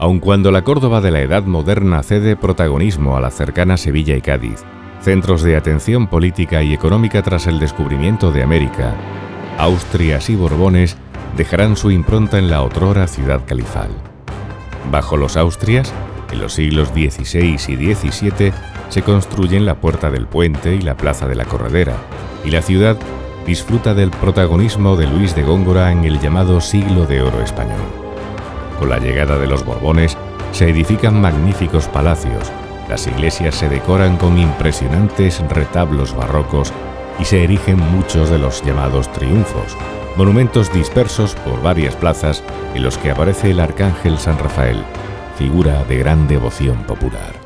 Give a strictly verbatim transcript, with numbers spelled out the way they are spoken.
Aun cuando la Córdoba de la Edad Moderna cede protagonismo a la cercana Sevilla y Cádiz, centros de atención política y económica tras el descubrimiento de América, Austrias y Borbones dejarán su impronta en la otrora ciudad califal. Bajo los Austrias, en los siglos dieciséis y diecisiete, se construyen la Puerta del Puente y la Plaza de la Corredera, y la ciudad disfruta del protagonismo de Luis de Góngora en el llamado Siglo de Oro español. Con la llegada de los Borbones, se edifican magníficos palacios, las iglesias se decoran con impresionantes retablos barrocos y se erigen muchos de los llamados triunfos, monumentos dispersos por varias plazas en los que aparece el arcángel San Rafael, figura de gran devoción popular.